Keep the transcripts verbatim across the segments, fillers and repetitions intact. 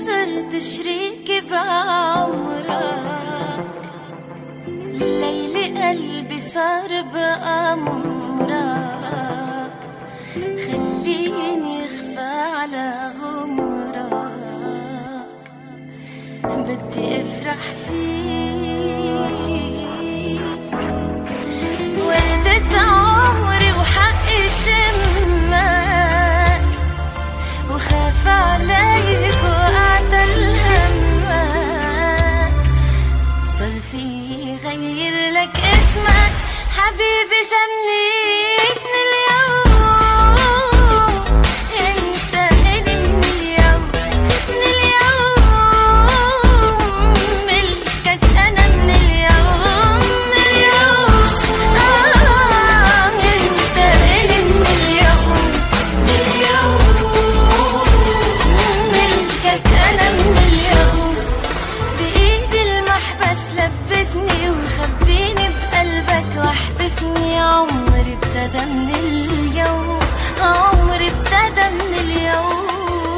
صرت شريكي بعمرك، ليلي قلبي صار بأمرك، خليني اخفى على غمرك، بدي افرح فيك، وردة عمري وحقي شمك، وخاف عليك وأعتل همك، صار في غير لك اسمك حبيبي، سميتني اليوم انت إلي من اليوم، من اليوم ملكك أنا من اليوم، من اليوم آه انت إلي من اليوم، من اليوم ملكك أنا من اليوم، بإيدي المحبس لبسني وخبيني بقلبك واحبسني، عمري ابتدى من اليوم، عمري ابتدى من اليوم.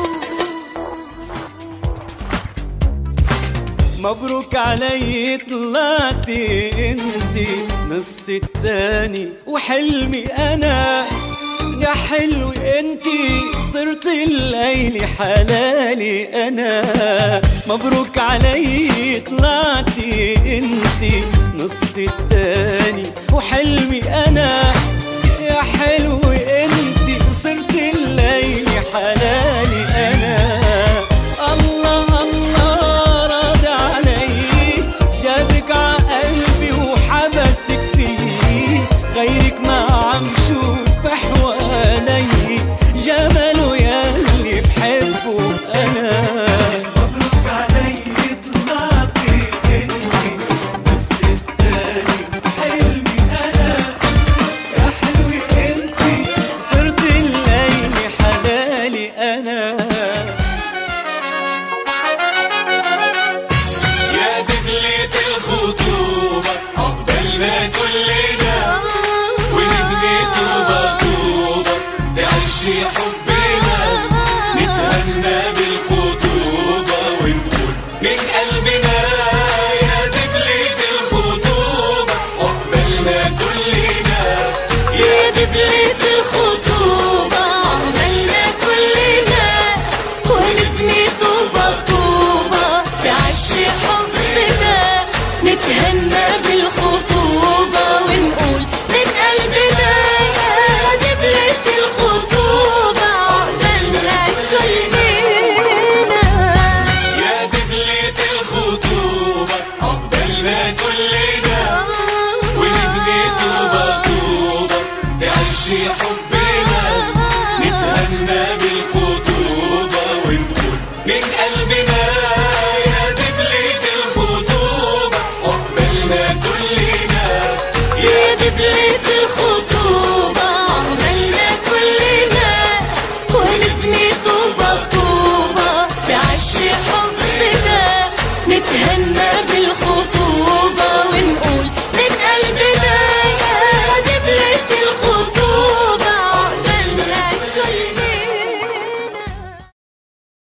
مبروك علي طلعتي انتي نص التاني وحلمي انا، يا حلو انتي صرت الليل حلالي انا. مبروك علي طلعتي انتي نص التاني وحلمي انا، يا حلو انتي صرت الليل حلالي انا. الله الله راضي علي، جابك عقلبي وحبسك فيه، غيرك ما عم شوف حوالي، جماله ياللي بحبه انا. مبروك علي طلعتي انتي نص التاني حلمي انا، يا حلوة انتي صرت الليل حلالي انا. يا دبلة الخطوبة عقبالنا كلنا، ونبني طوبة طوبة تعيشي حبنا، نتهنى بالخطوبة ونقول من قلبنا. يا دبلة الخطوبة عقبالنا كلنا، يا دبلة الخطوبة عقبالنا كلنا، ونبني طوبة طوبة تعيشي حبنا، نتهنى بالخطوبة ونقول من قلبنا. يا دبلة الخطوبة عقبالنا كلنا، يا دبلة الخطوبة عقبالنا كلنا، ونبني طوبة طوبة تعيشي حبنا.